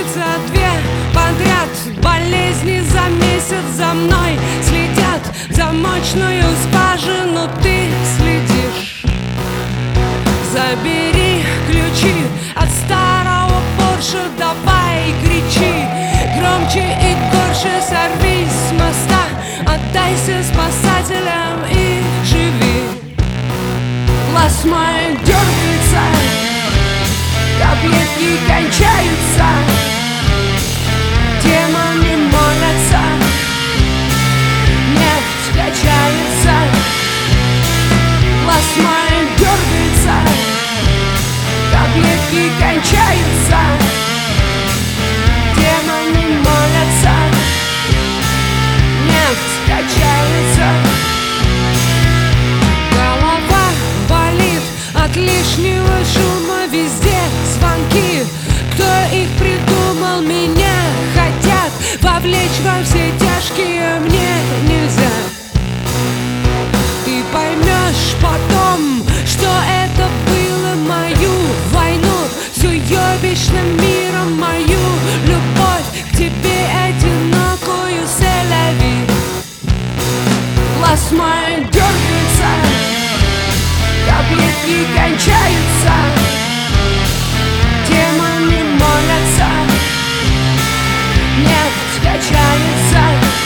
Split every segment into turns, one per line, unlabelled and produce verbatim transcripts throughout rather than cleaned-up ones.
случится две подряд болезни за месяц за мной следят. В замочную скважину ты следишь. Забери ключи от старого Порше, давай кричи громче и горше, сорвись с моста, отдайся спасателям и живи. Глаз мой дергается, таблетки кончаются, демоны молятся, нефть качается. Глаз мой дергается, таблетки кончаются, демоны молятся, нефть качается. Голова болит от лишнего шума, везде звонки. Кто их придумал, меня хотят вовлечь во все тяжкие, мне нельзя. Ты поймешь потом, что это было мою войну с уебищным миром, мою любовь к тебе одинокую селяви. Глаз мой дергается, таблетки кончаются, демоны молятся, нефть качается.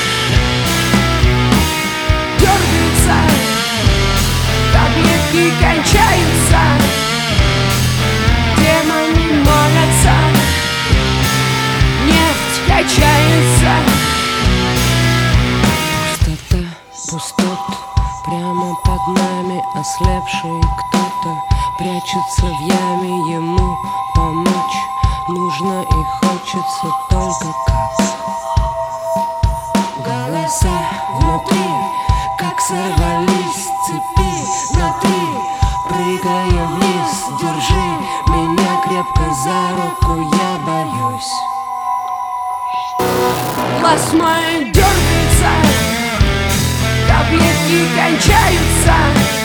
Дергаются, таблетки кончаются, демоны молятся, нефть качается. Пустота, пустот, прямо под нами ослепший кто-то прячется в яме, ему помочь нужно и хочется только как. Голоса внутри, как сорвались с цепи на три, прыгая вниз, держи меня крепко за руку, я боюсь. Глаз мой дергается, таблетки кончаются,